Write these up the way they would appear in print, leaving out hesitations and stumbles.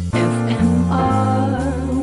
FMR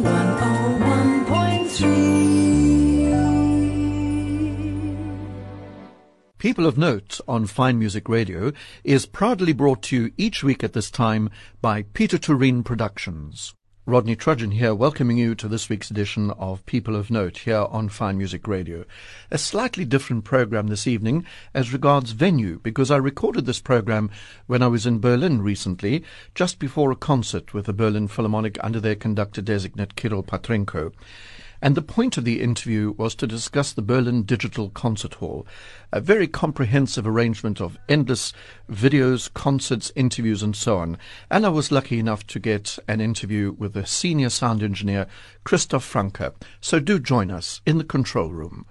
101.3. People of Note on Fine Music Radio is proudly brought to you each week at this time by Peter Turin Productions. Rodney Trudgeon here, welcoming you to this week's edition of People of Note here on Fine Music Radio. A slightly different program this evening as regards venue, because I recorded this program when I was in Berlin recently, just before a concert with the Berlin Philharmonic under their conductor designate Kirill Petrenko. And the point of the interview was to discuss the Berlin Digital Concert Hall, a very comprehensive arrangement of endless videos, concerts, interviews, and so on. And I was lucky enough to get an interview with the senior sound engineer, Christoph Franke. So do join us in the control room.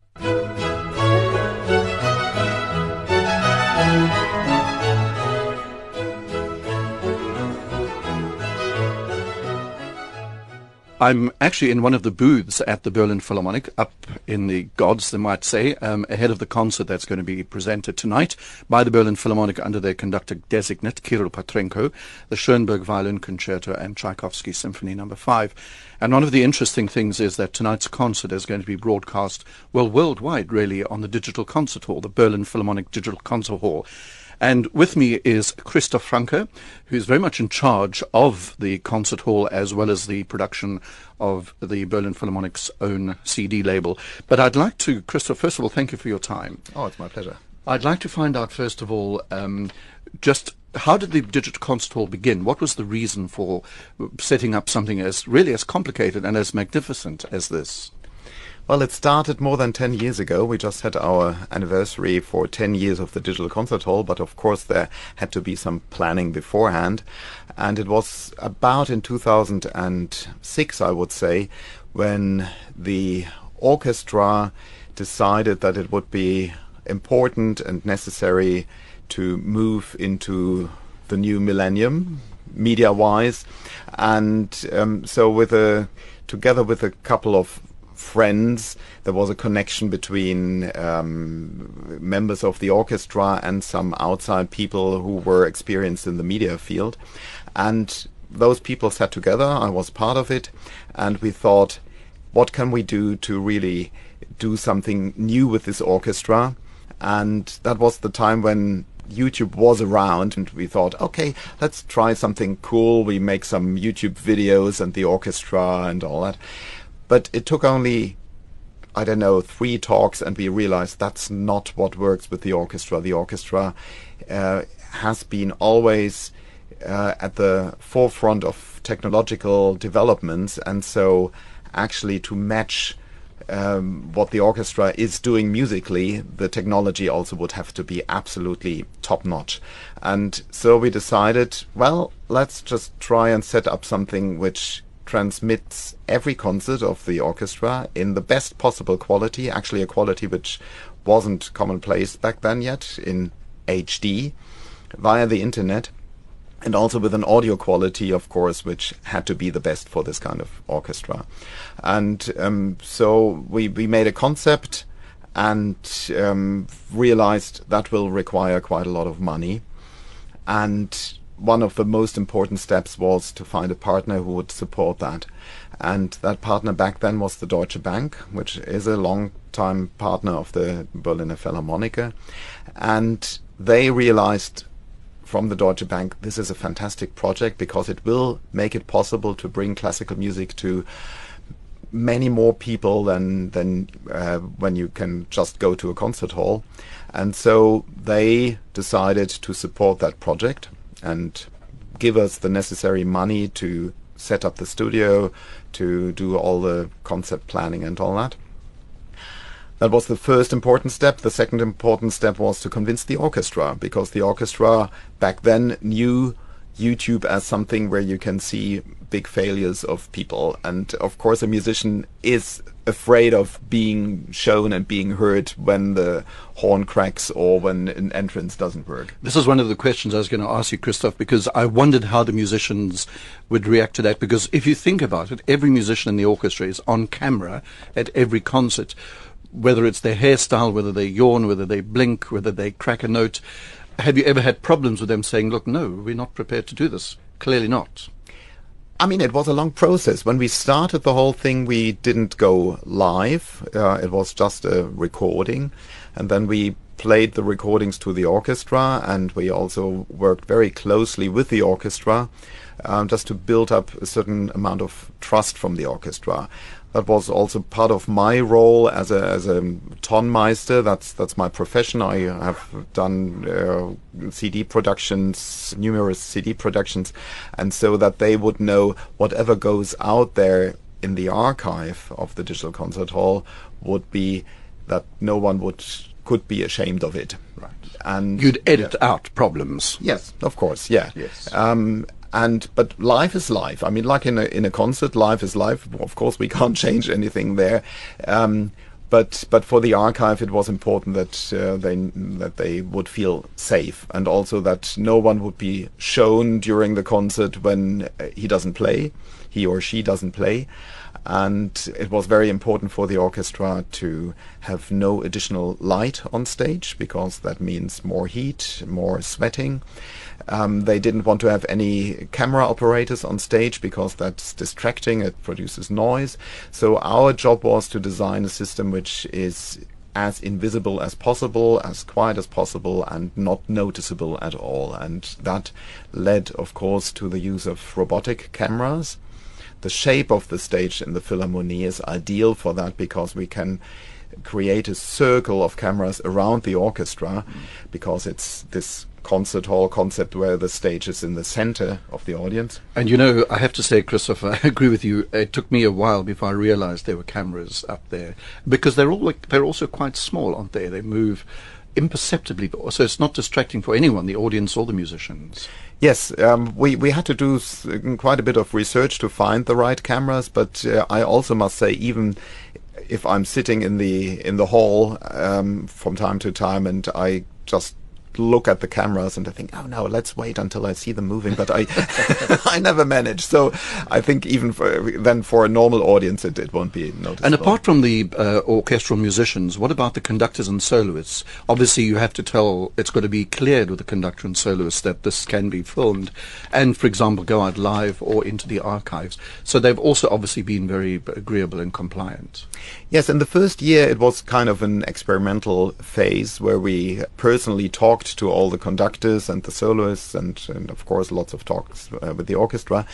I'm actually in one of the booths at the Berlin Philharmonic, up in the gods, they might say, ahead of the concert that's going to be presented tonight by the Berlin Philharmonic under their conductor designate, Kirill Petrenko, the Schoenberg Violin Concerto and Tchaikovsky Symphony No. 5. And one of the interesting things is that tonight's concert is going to be broadcast, well, worldwide, really, on the Digital Concert Hall, the Berlin Philharmonic Digital Concert Hall. And with me is Christoph Franke, who's very much in charge of the concert hall as well as the production of the Berlin Philharmonic's own CD label. But I'd like to, Christoph, first of all, thank you for your time. Oh, it's my pleasure. I'd like to find out, first of all, just how did the Digital Concert Hall begin? What was the reason for setting up something as really as complicated and as magnificent as this? Well, it started more than 10 years ago. We just had our anniversary for 10 years of the Digital Concert Hall, but of course there had to be some planning beforehand. And it was about in 2006, I would say, when the orchestra decided that it would be important and necessary to move into the new millennium, media-wise. And so together with a couple of friends, there was a connection between members of the orchestra and some outside people who were experienced in the media field. And those people sat together, I was part of it, and we thought, what can we do to really do something new with this orchestra? And that was the time when YouTube was around, and we thought, okay, let's try something cool. We make some YouTube videos and the orchestra and all that. But it took only, 3 talks, and we realized that's not what works with the orchestra. The orchestra has been always at the forefront of technological developments, and so actually to match what the orchestra is doing musically, the technology also would have to be absolutely top-notch. And so we decided, well, let's just try and set up something which transmits every concert of the orchestra in the best possible quality, actually a quality which wasn't commonplace back then yet, in HD, via the internet, and also with an audio quality, of course, which had to be the best for this kind of orchestra. And so we made a concept and realized that will require quite a lot of money. And one of the most important steps was to find a partner who would support that. And that partner back then was the Deutsche Bank, which is a long-time partner of the Berliner Philharmoniker. And they realized from the Deutsche Bank, this is a fantastic project because it will make it possible to bring classical music to many more people than when you can just go to a concert hall. And so they decided to support that project and give us the necessary money to set up the studio, to do all the concept planning and all that. That was the first important step. The second important step was to convince the orchestra, because the orchestra back then knew YouTube as something where you can see big failures of people. And of course a musician is afraid of being shown and being heard when the horn cracks or when an entrance doesn't work. This is one of the questions I was going to ask you, Christoph, because I wondered how the musicians would react to that. Because if you think about it, every musician in the orchestra is on camera at every concert, whether it's their hairstyle, whether they yawn, whether they blink, whether they crack a note. Have you ever had problems with them saying, look, no, we're not prepared to do this? Clearly not. I mean, it was a long process. When we started the whole thing, we didn't go live. It was just a recording. And then we played the recordings to the orchestra, and we also worked very closely with the orchestra just to build up a certain amount of trust from the orchestra. That was also part of my role as a Tonmeister. That's my profession. I have done CD productions, numerous CD productions, and so that they would know whatever goes out there in the archive of the Digital Concert Hall would be that no one could be ashamed of it. Right. And you'd edit out problems. Yes, of course. Yeah. Yes. But life is life. I mean, like in a concert, life is life. Of course, we can't change anything there. But for the archive, it was important that they would feel safe, and also that no one would be shown during the concert when he or she doesn't play. And it was very important for the orchestra to have no additional light on stage, because that means more heat, more sweating. They didn't want to have any camera operators on stage because that's distracting, it produces noise. So our job was to design a system which is as invisible as possible, as quiet as possible, and not noticeable at all. And that led, of course, to the use of robotic cameras. The shape of the stage in the Philharmonie is ideal for that, because we can create a circle of cameras around the orchestra, because it's this concert hall concept where the stage is in the center of the audience. And you know, I have to say, Christopher, I agree with you. It took me a while before I realized there were cameras up there, because they're also quite small, aren't they? They move imperceptibly, so it's not distracting for anyone, the audience or the musicians. Yes, we had to do quite a bit of research to find the right cameras, but I also must say, even if I'm sitting in the hall from time to time, and I just look at the cameras and I think, oh no, let's wait until I see them moving, but I I never manage. So I think even for a normal audience it won't be noticeable. And apart from the orchestral musicians, what about the conductors and soloists? Obviously you have to tell, it's got to be cleared with the conductor and soloist that this can be filmed and, for example, go out live or into the archives. So they've also obviously been very agreeable and compliant. Yes, in the first year it was kind of an experimental phase where we personally talked to all the conductors and the soloists, and of course lots of talks with the orchestra.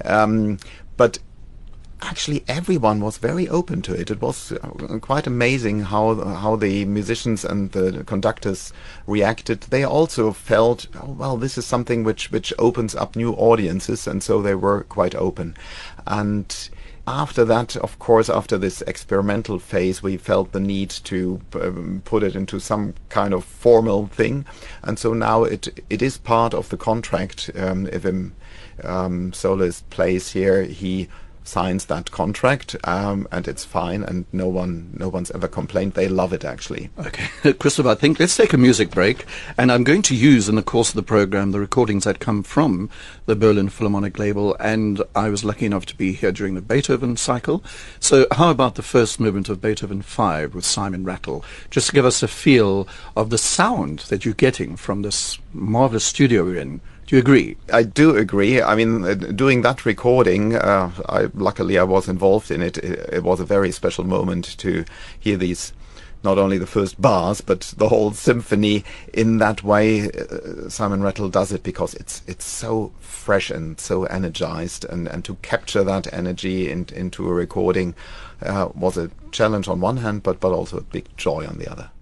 But actually everyone was very open to it. It was quite amazing how the musicians and the conductors reacted. They also felt, oh, well, this is something which opens up new audiences, and so they were quite open. And after that, of course, after this experimental phase, we felt the need to put it into some kind of formal thing, and so now it is part of the contract. If a soloist plays here, he signs that contract, and it's fine, and no one's ever complained. They love it, actually. Okay, Christopher, I think let's take a music break, and I'm going to use in the course of the program the recordings that come from the Berlin Philharmonic label, and I was lucky enough to be here during the Beethoven cycle. So how about the first movement of Beethoven 5 with Simon Rattle, just to give us a feel of the sound that you're getting from this marvelous studio we're in. Do you agree? I do agree. I mean, doing that recording, luckily I was involved in it. It was a very special moment to hear these, not only the first bars, but the whole symphony in that way. Simon Rattle does it because it's so fresh and so energized, and to capture that energy into a recording was a challenge on one hand, but also a big joy on the other.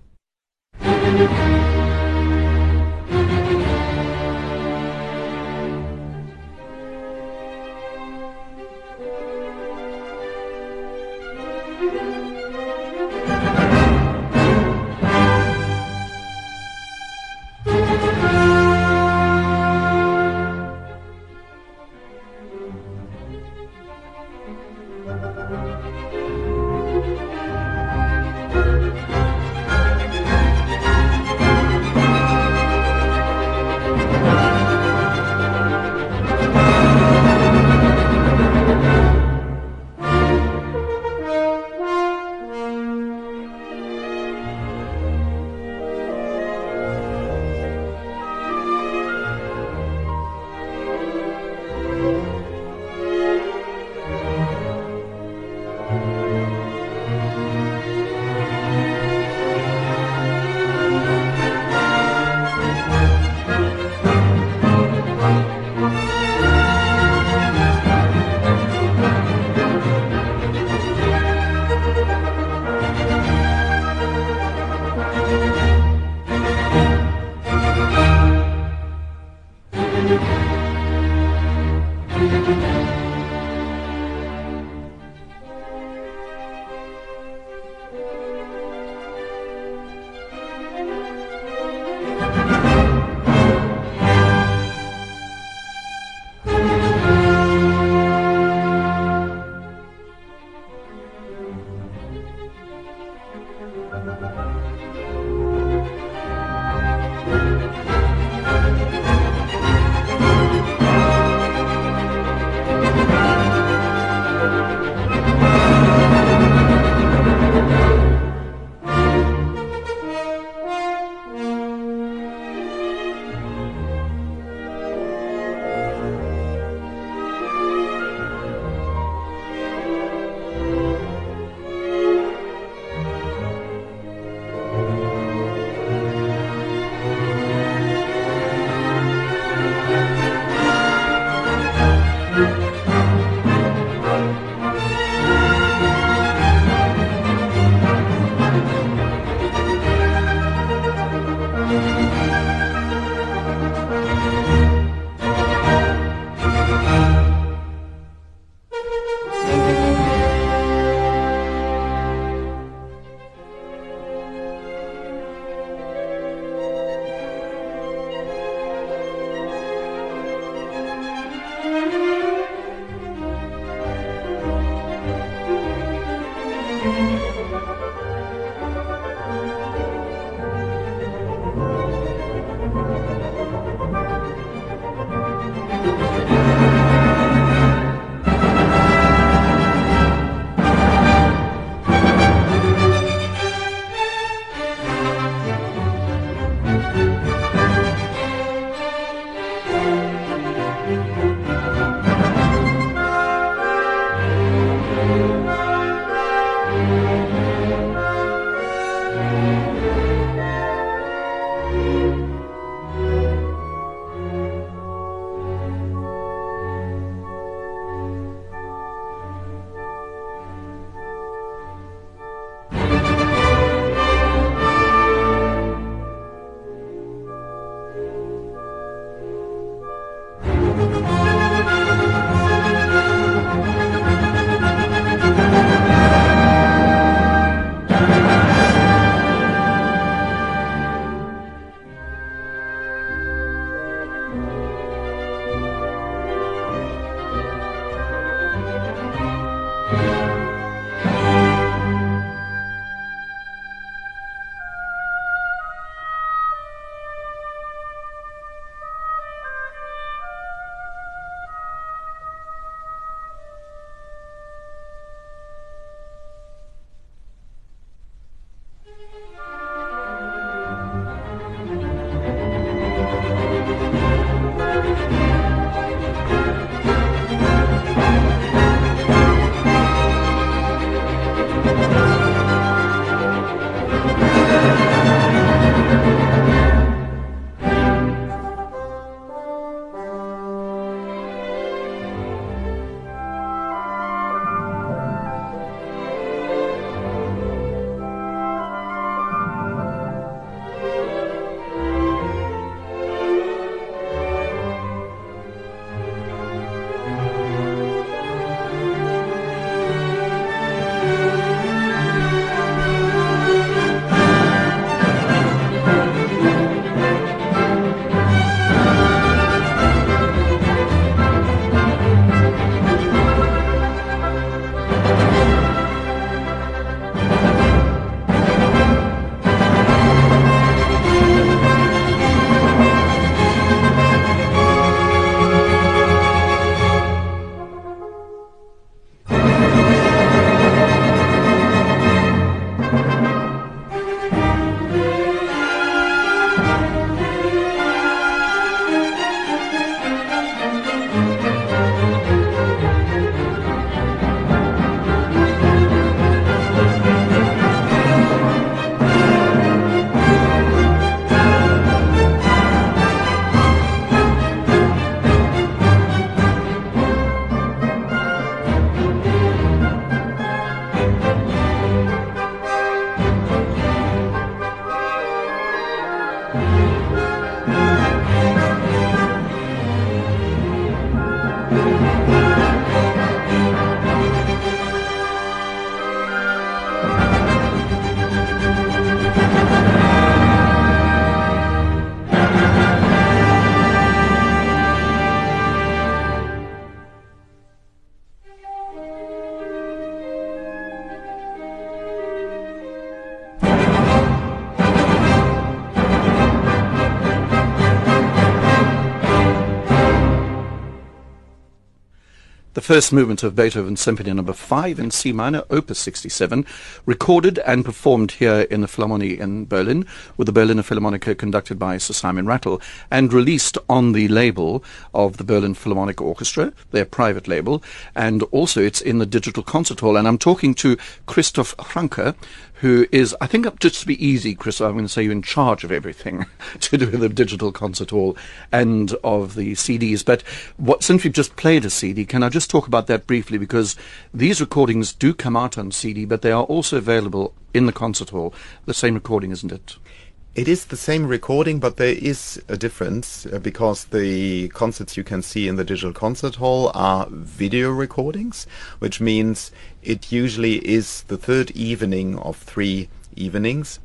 the first movement of Beethoven's Symphony No. 5 in C minor, Opus 67, recorded and performed here in the Philharmonie in Berlin with the Berliner Philharmoniker conducted by Sir Simon Rattle, and released on the label of the Berlin Philharmonic Orchestra, their private label, and also it's in the Digital Concert Hall. And I'm talking to Christoph Franke, who is, I think, just to be easy, Chris, I'm going to say you're in charge of everything to do with the Digital Concert Hall and of the CDs. But since we've just played a CD, can I just talk about that briefly? Because these recordings do come out on CD, but they are also available in the concert hall. The same recording, isn't it? It is the same recording, but there is a difference because the concerts you can see in the Digital Concert Hall are video recordings, which means it usually is the third evening of 3 evenings,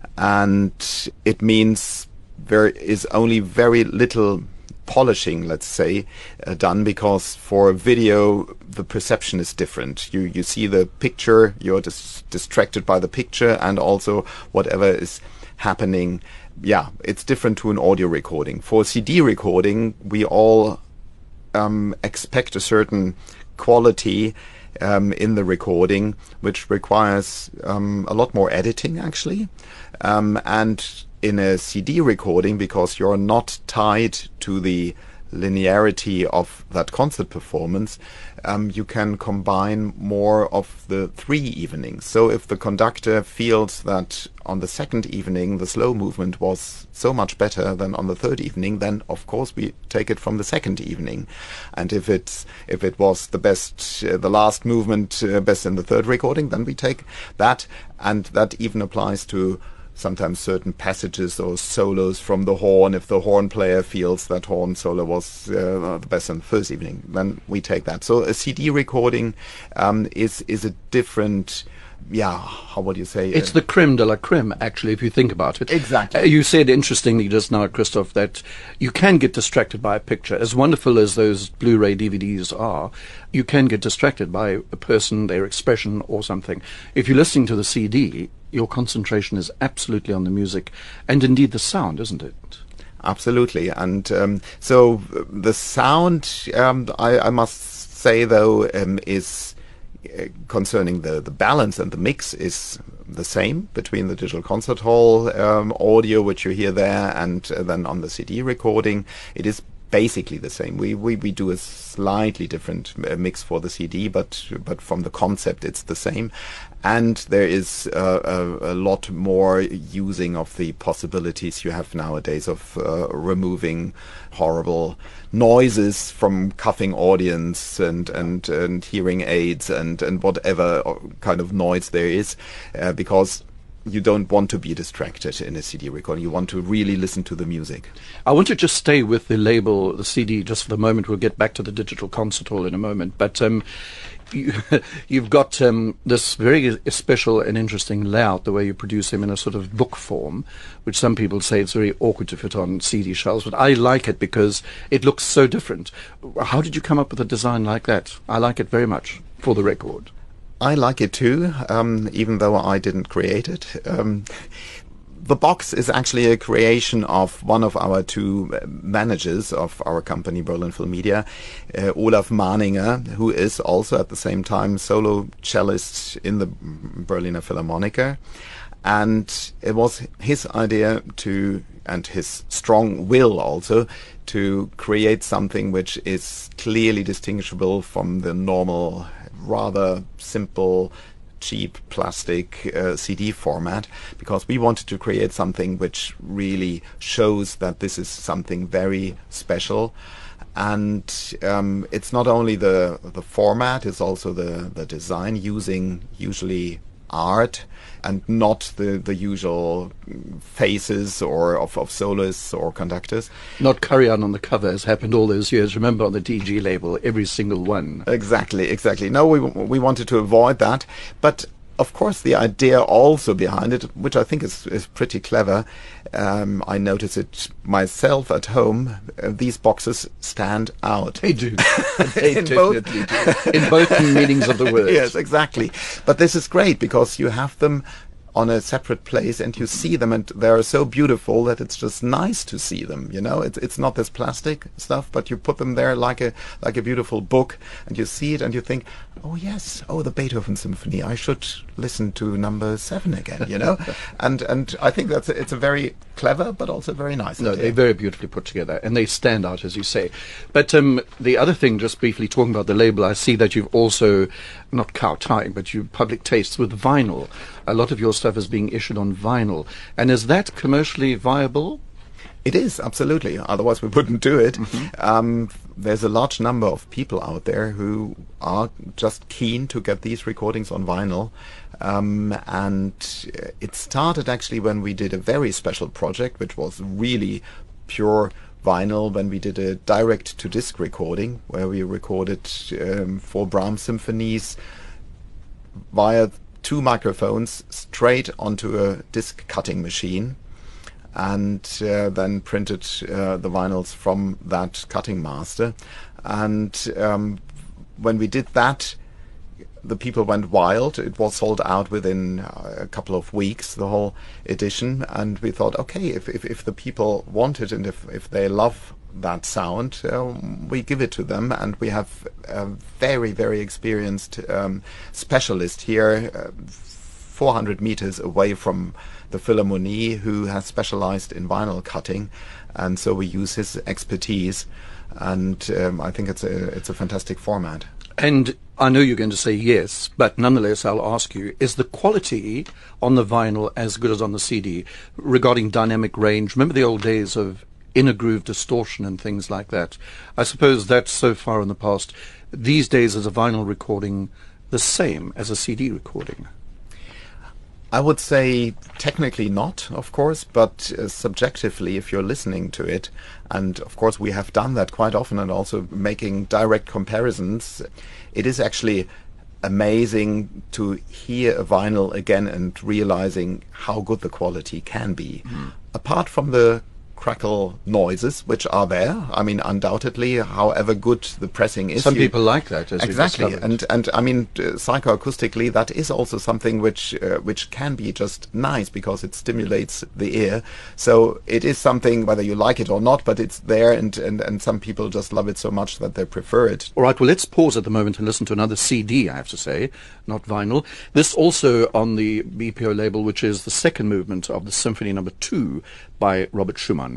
and it means there is only very little polishing, let's say, done, because for video the perception is different. You see the picture, you're distracted by the picture, and also whatever is happening, it's different to an audio recording. For CD recording, we all expect a certain quality in the recording, which requires a lot more editing, actually. And in a CD recording, because you're not tied to the linearity of that concert performance, you can combine more of the 3 evenings. So if the conductor feels that on the second evening the slow movement was so much better than on the third evening, then of course we take it from the second evening. And if it was the best, the last movement best in the third recording, then we take that. And that even applies to sometimes certain passages or solos from the horn. If the horn player feels that horn solo was the best in the first evening, then we take that. So a CD recording is a different, how would you say? It's the creme de la creme, actually, if you think about it. Exactly. You said interestingly just now, Christoph, that you can get distracted by a picture. As wonderful as those Blu-ray DVDs are, you can get distracted by a person, their expression or something. If you're listening to the CD, your concentration is absolutely on the music and indeed the sound, isn't it? Absolutely. And so the sound, I must say, though, is concerning the balance and the mix is the same between the Digital Concert Hall audio, which you hear there, and then on the CD recording. It is basically the same. We do a slightly different mix for the CD, but from the concept it's the same. And there is a lot more using of the possibilities you have nowadays of removing horrible noises from cuffing audience and hearing aids and whatever kind of noise there is, because you don't want to be distracted in a CD recording. You want to really listen to the music. I want to just stay with the label, the CD, just for the moment. We'll get back to the Digital Concert Hall in a moment. But you've got this very special and interesting layout, the way you produce them in a sort of book form, which some people say it's very awkward to fit on CD shelves. But I like it because it looks so different. How did you come up with a design like that? I like it very much, for the record. I like it too, even though I didn't create it. The box is actually a creation of one of our 2 managers of our company, Berlin Film Media, Olaf Mahninger, who is also at the same time solo cellist in the Berliner Philharmoniker. And it was his idea and his strong will also, to create something which is clearly distinguishable from the normal, rather simple, cheap plastic CD format, because we wanted to create something which really shows that this is something very special. And it's not only the format, it's also the design, using usually art and not the usual faces or of soloists or conductors. Not Karajan on the cover, as happened all those years. Remember, on the DG label, every single one. Exactly. No, we wanted to avoid that. But of course, the idea also behind it, which I think is pretty clever, I notice it myself at home, these boxes stand out. They do. They definitely do. In both meanings of the word. Yes, exactly. But this is great because you have them on a separate place, and you see them, and they are so beautiful that it's just nice to see them. You know, it's not this plastic stuff, but you put them there like a beautiful book, and you see it, and you think, oh yes, oh, the Beethoven Symphony, I should listen to number 7 again. You know, and I think it's a very clever, but also very nice. No, idea. they're very beautifully put together, and they stand out, as you say. But the other thing, just briefly talking about the label, I see that you've also, not cow-tying, but you public tastes with vinyl. A lot of your stuff is being issued on vinyl. And is that commercially viable? It is, absolutely. Otherwise, we wouldn't do it. There's a large number of people out there who are just keen to get these recordings on vinyl. And it started actually when we did a very special project, which was really pure vinyl, when we did a direct-to-disc recording, where we recorded 4 Brahms symphonies via 2 microphones straight onto a disc cutting machine, and then printed the vinyls from that cutting master. And when we did that, the people went wild. It was sold out within a couple of weeks, the whole edition. And we thought, okay, if the people want it, and if they love that sound, we give it to them. And we have a very, very experienced specialist here, 400 meters away from the Philharmonie, who has specialized in vinyl cutting. And so we use his expertise. And I think it's a fantastic format. And I know you're going to say yes, but nonetheless I'll ask you, is the quality on the vinyl as good as on the CD regarding dynamic range? Remember the old days of inner groove distortion and things like that? I suppose that's so far in the past. These days is a vinyl recording the same as a CD recording? I would say technically not, of course, but subjectively, if you're listening to it, and of course we have done that quite often, and also making direct comparisons, it is actually amazing to hear a vinyl again and realizing how good the quality can be. Apart from the crackle noises, which are there, I mean, undoubtedly, however good the pressing is. Some people like that, as exactly, you discovered. and I mean, psychoacoustically, that is also something which can be just nice because it stimulates the ear. So it is something, whether you like it or not, but it's there, and some people just love it so much that they prefer it. All right, well, let's pause at the moment and listen to another CD, I have to say, not vinyl. This also on the BPO label, which is the second movement of the Symphony No. 2 by Robert Schumann.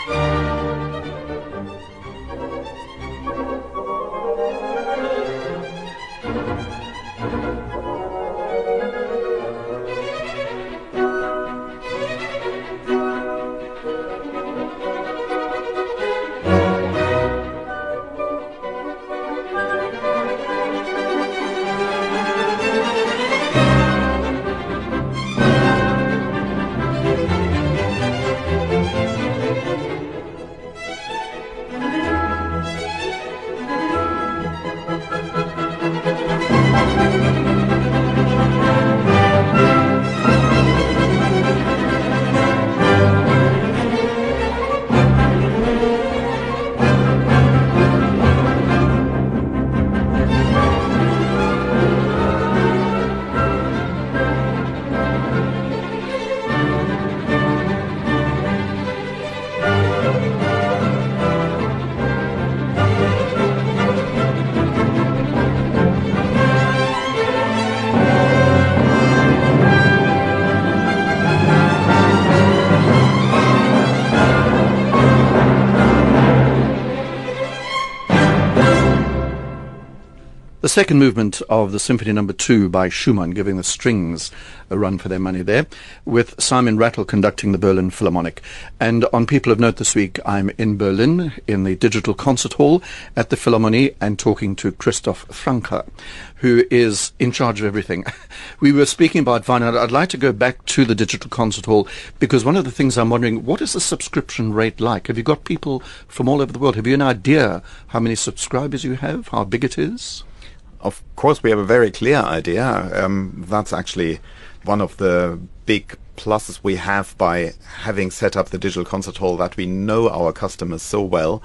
The second movement of the Symphony No. 2 by Schumann, giving the strings a run for their money there, with Simon Rattle conducting the Berlin Philharmonic. And on People of Note this week, I'm in Berlin, in the Digital Concert Hall at the Philharmonie, and talking to Christoph Franke, who is in charge of everything. We were speaking about vinyl. I'd like to go back to the Digital Concert Hall, because one of the things I'm wondering, what is the subscription rate like? Have you got people from all over the world? Have you an idea how many subscribers you have, how big it is? Of course, we have a very clear idea. That's actually one of the big pluses we have by having set up the Digital Concert Hall, that we know our customers so well.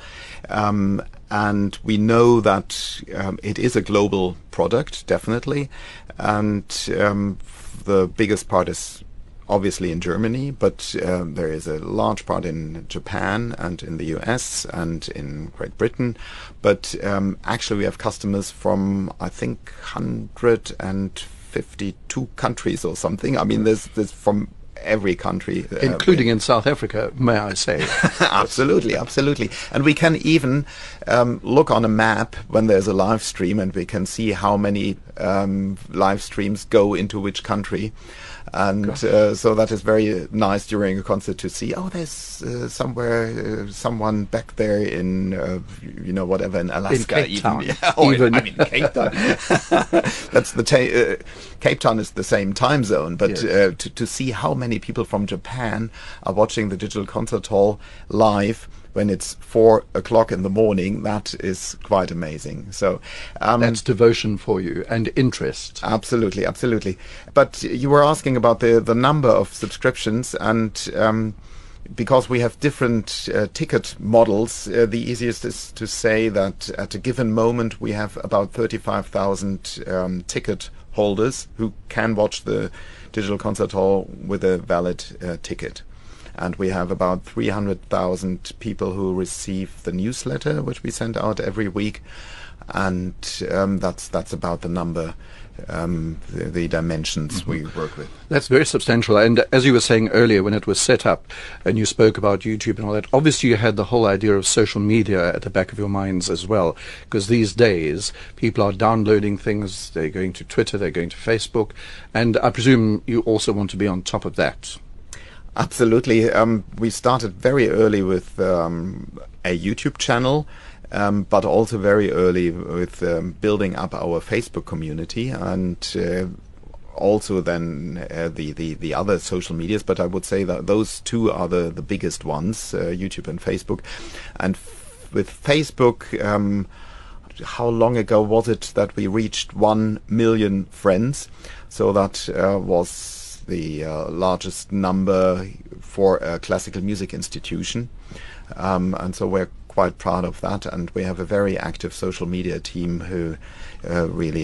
And we know that it is a global product, definitely. And the biggest part is obviously in Germany, but there is a large part in Japan and in the US and in Great Britain. But actually we have customers from, I think, 152 countries or something. I mean, there's from every country. Including in South Africa, may I say. Absolutely, absolutely. And we can even look on a map when there's a live stream, and we can see how many live streams go into which country. And so that is very nice during a concert to see, oh, there's someone back there in, whatever, in Alaska. In Cape Town. Even. I mean, Cape Town. That's Cape Town is the same time zone, but yes. To see how many people from Japan are watching the Digital Concert Hall live when it's 4 o'clock in the morning, that is quite amazing. So that's devotion for you and interest. Absolutely, absolutely. But you were asking about the number of subscriptions, and because we have different ticket models, the easiest is to say that at a given moment we have about 35,000 ticket holders who can watch the Digital Concert Hall with a valid ticket. And we have about 300,000 people who receive the newsletter, which we send out every week. And that's about the number, the dimensions we work with. That's very substantial. And as you were saying earlier, when it was set up, and you spoke about YouTube and all that, obviously you had the whole idea of social media at the back of your minds as well. Because these days, people are downloading things, they're going to Twitter, they're going to Facebook. And I presume you also want to be on top of that. Absolutely. We started very early with a YouTube channel, but also very early with building up our Facebook community, and also then the other social medias. But I would say that those two are the biggest ones, YouTube and Facebook. And with Facebook, how long ago was it that we reached 1 million friends? So that was the largest number for a classical music institution, and so we're quite proud of that. And we have a very active social media team who really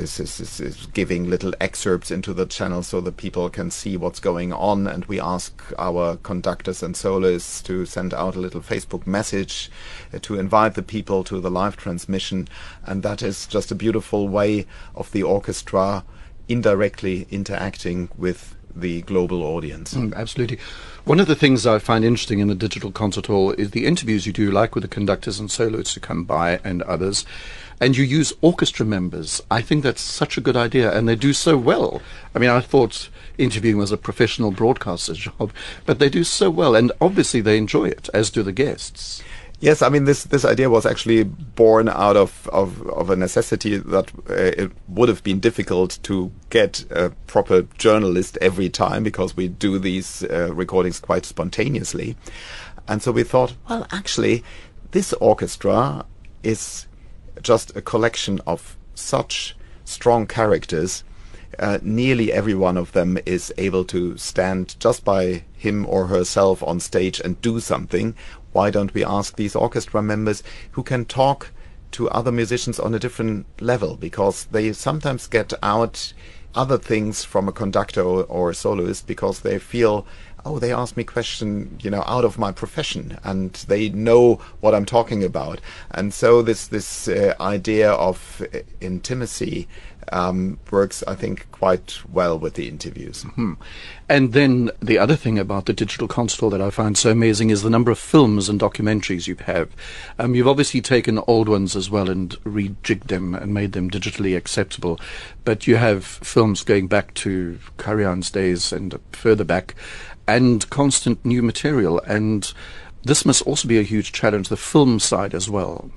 is giving little excerpts into the channel so that people can see what's going on. And we ask our conductors and soloists to send out a little Facebook message to invite the people to the live transmission, and that is just a beautiful way of the orchestra indirectly interacting with the global audience. Absolutely. One of the things I find interesting in the Digital Concert Hall is the interviews you do, like with the conductors and soloists who come by and others, and you use orchestra members. I think that's such a good idea, and they do so well. I mean, I thought interviewing was a professional broadcaster's job, but they do so well, and obviously they enjoy it, as do the guests. Yes, I mean, this idea was actually born out of a necessity that it would have been difficult to get a proper journalist every time, because we do these recordings quite spontaneously. And so we thought, well, actually, this orchestra is just a collection of such strong characters. Nearly every one of them is able to stand just by him or herself on stage and do something. Why don't we ask these orchestra members who can talk to other musicians on a different level? Because they sometimes get out other things from a conductor or a soloist, because they feel, oh, they asked me question, out of my profession, and they know what I'm talking about. And so this idea of intimacy works, I think, quite well with the interviews. Mm-hmm. And then the other thing about the Digital Concert Hall that I find so amazing is the number of films and documentaries you have. You've obviously taken old ones as well and rejigged them and made them digitally acceptable, but you have films going back to Karajan's days and further back, and constant new material. And this must also be a huge challenge, the film side as well.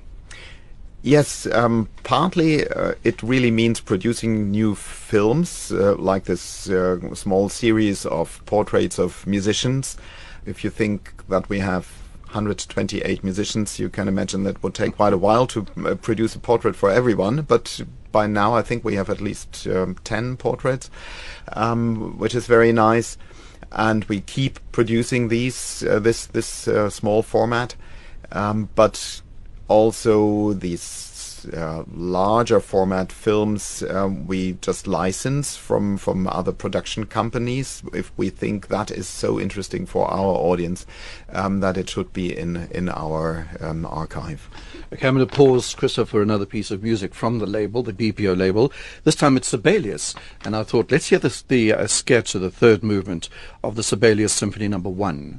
Yes, partly it really means producing new films, like this small series of portraits of musicians. If you think that we have 128 musicians, you can imagine that would take quite a while to produce a portrait for everyone. But by now I think we have at least 10 portraits, which is very nice. And we keep producing these this small format, but also these larger format films we just license from other production companies if we think that is so interesting for our audience that it should be in our archive. Okay, I'm going to pause, Christoph, for another piece of music from the label, the BPO label. This time it's Sibelius, and I thought, let's hear the sketch of the third movement of the Sibelius Symphony No. 1.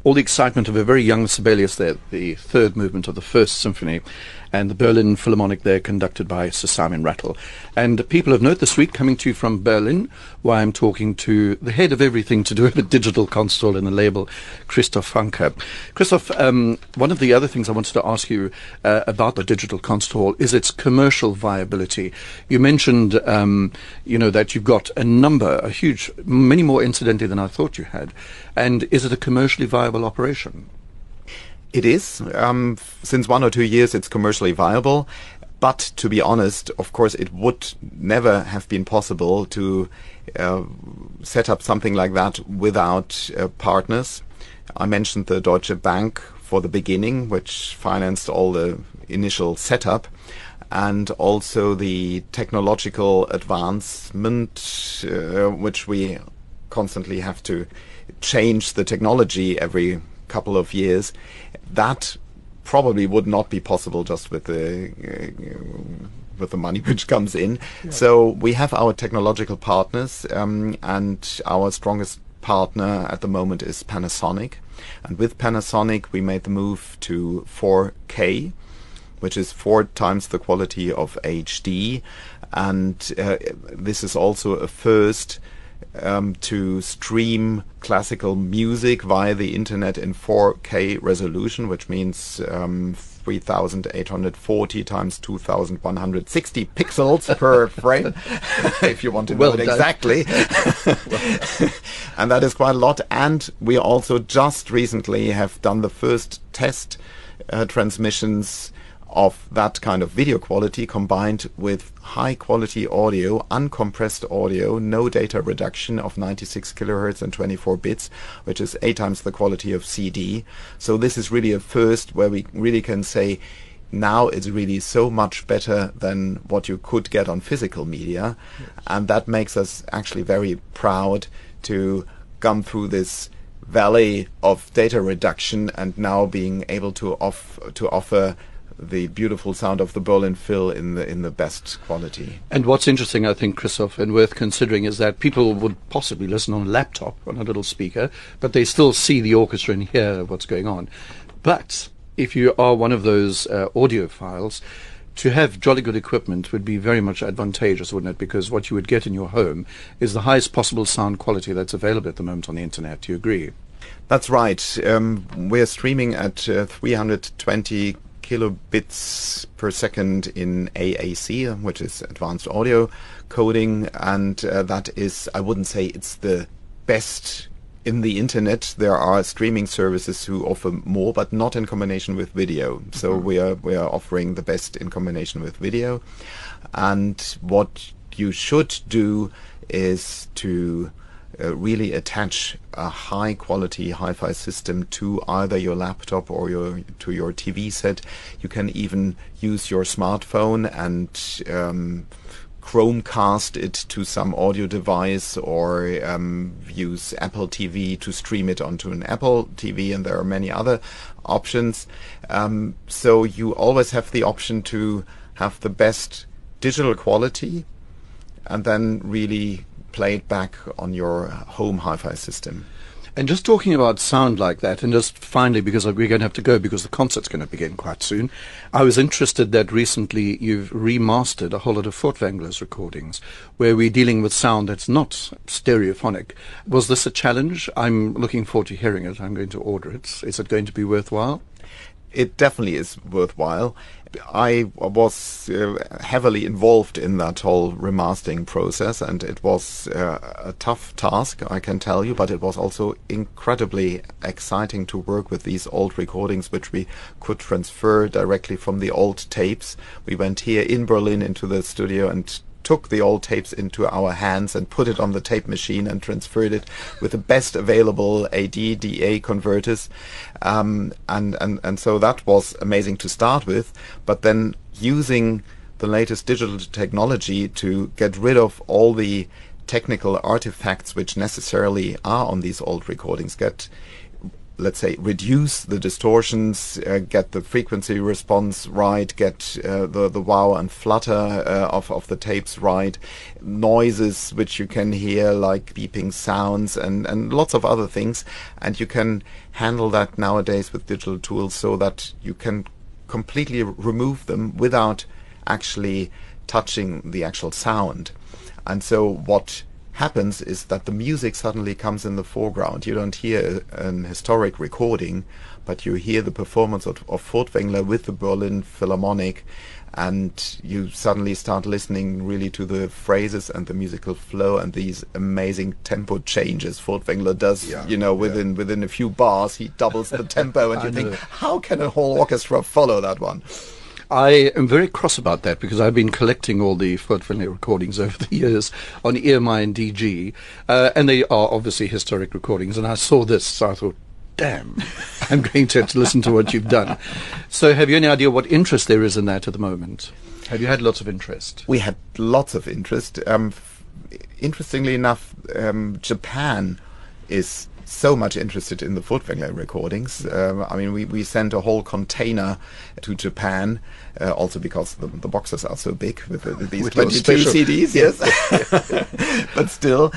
all the excitement of a very young Sibelius there, the third movement of the First Symphony, and the Berlin Philharmonic there conducted by Sir Simon Rattle. And people of note this week coming to you from Berlin, where I'm talking to the head of everything to do with the digital console and the label, Christoph Franke. Christoph, one of the other things I wanted to ask you about the digital console is its commercial viability. You mentioned, that you've got a huge, many more incidentally than I thought you had. And is it a commercially viable operation? It is. Since 1 or 2 years, it's commercially viable. But to be honest, of course, it would never have been possible to set up something like that without partners. I mentioned the Deutsche Bank for the beginning, which financed all the initial setup, and also the technological advancement, which we constantly have to change the technology every couple of years. That probably would not be possible just with the money which comes in. Yeah. So we have our technological partners, and our strongest partner at the moment is Panasonic. And with Panasonic, we made the move to 4K, which is 4 times the quality of HD. And this is also a first to stream classical music via the internet in 4K resolution, which means 3840 times 2160 pixels per frame, if you want to know it exactly. And that is quite a lot. And we also just recently have done the first test transmissions of that kind of video quality combined with high quality audio, uncompressed audio, no data reduction of 96 kilohertz and 24 bits, which is 8 times the quality of CD. So this is really a first where we really can say now it's really so much better than what you could get on physical media. Yes. And that makes us actually very proud to come through this valley of data reduction and now being able to offer the beautiful sound of the Berlin Phil in the best quality. And what's interesting, I think, Christoph, and worth considering is that people would possibly listen on a laptop, on a little speaker, but they still see the orchestra and hear what's going on. But if you are one of those audiophiles, to have jolly good equipment would be very much advantageous, wouldn't it? Because what you would get in your home is the highest possible sound quality that's available at the moment on the internet. Do you agree? That's right. We're streaming at 320 kilobits per second in AAC, which is advanced audio coding, and that is, I wouldn't say it's the best in the internet. There are streaming services who offer more, but not in combination with video. So we are offering the best in combination with video. And what you should do is to really attach a high quality hi-fi system to either your laptop or to your TV set. You can even use your smartphone and Chromecast it to some audio device, or use Apple TV to stream it onto an Apple TV, and there are many other options. So you always have the option to have the best digital quality and then really play it back on your home hi-fi system. And just talking about sound like that, and just finally, because we're going to have to go because the concert's going to begin quite soon, I was interested that recently you've remastered a whole lot of Furtwängler's recordings where we're dealing with sound that's not stereophonic. Was this a challenge? I'm looking forward to hearing it. I'm going to order it. Is it going to be worthwhile? It definitely is worthwhile. I was heavily involved in that whole remastering process, and it was a tough task, I can tell you, but it was also incredibly exciting to work with these old recordings, which we could transfer directly from the old tapes. We went here in Berlin into the studio and took the old tapes into our hands and put it on the tape machine and transferred it with the best available AD/DA converters, and so that was amazing to start with. But then using the latest digital technology to get rid of all the technical artifacts which necessarily are on these old recordings, get let's say, reduce the distortions, get the frequency response right, get the wow and flutter of the tapes right, noises which you can hear like beeping sounds and lots of other things, and you can handle that nowadays with digital tools so that you can completely remove them without actually touching the actual sound. And so what happens is that the music suddenly comes in the foreground. You don't hear an historic recording, but you hear the performance of Furtwängler with the Berlin Philharmonic, and you suddenly start listening really to the phrases and the musical flow and these amazing tempo changes Furtwängler does. Within a few bars he doubles the tempo, and you think, how can a whole orchestra follow that one? I am very cross about that because I've been collecting all the Furtwängler recordings over the years on EMI and DG, and they are obviously historic recordings. And I saw this, so I thought, damn, I'm going to have to listen to what you've done. So have you any idea what interest there is in that at the moment? Have you had lots of interest? We had lots of interest. Interestingly enough, Japan is so much interested in the Furtwängler recordings. We sent a whole container to Japan, also because the boxes are so big with these with 22 CDs. Yes, but still,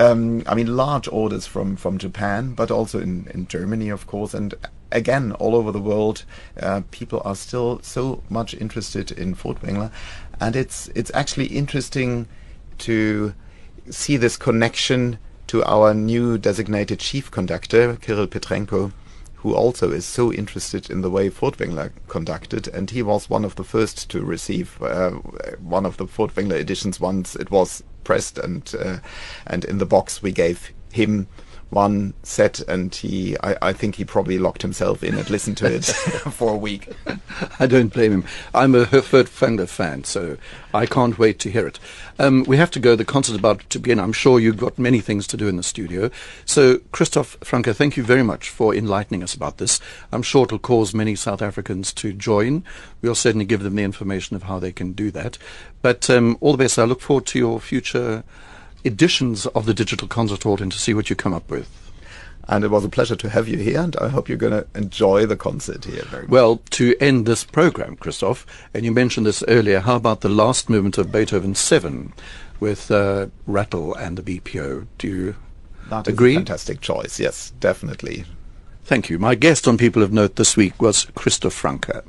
large orders from Japan, but also in Germany, of course, and again all over the world. People are still so much interested in Furtwängler, and it's actually interesting to see this connection to our new designated chief conductor, Kirill Petrenko, who also is so interested in the way Furtwängler conducted, and he was one of the first to receive one of the Furtwängler editions once it was pressed, and in the box we gave him one set, and I think he probably locked himself in and listened to it for a week. I don't blame him. I'm a Furtwängler fan, so I can't wait to hear it. We have to go. The concert's about to begin. I'm sure you've got many things to do in the studio. So, Christoph Franke, thank you very much for enlightening us about this. I'm sure it'll cause many South Africans to join. We'll certainly give them the information of how they can do that. But all the best. I look forward to your future editions of the Digital Concert Hall and to see what you come up with. And it was a pleasure to have you here, and I hope you're going to enjoy the concert here very much. Well, to end this program, Christoph, and you mentioned this earlier, how about the last movement of Beethoven 7 with Rattle and the BPO? Do you agree? That is a fantastic choice, yes, definitely. Thank you. My guest on People of Note this week was Christoph Franke.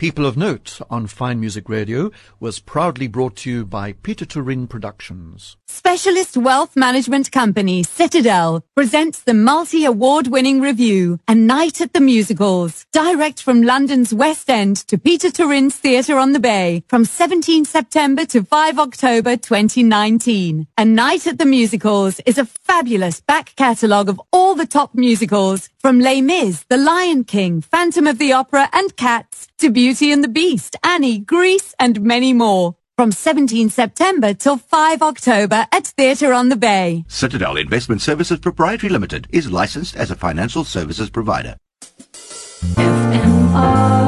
People of Note on Fine Music Radio was proudly brought to you by Peter Turin Productions. Specialist wealth management company Citadel presents the multi-award-winning review, A Night at the Musicals, direct from London's West End to Peter Turin's Theatre on the Bay from 17 September to 5 October 2019. A Night at the Musicals is a fabulous back catalogue of all the top musicals from Les Mis, The Lion King, Phantom of the Opera and Cats to Beauty and the Beast, Annie, Grease and many more. From 17 September till 5 October at Theatre on the Bay. Citadel Investment Services Proprietary Limited is licensed as a financial services provider. FMR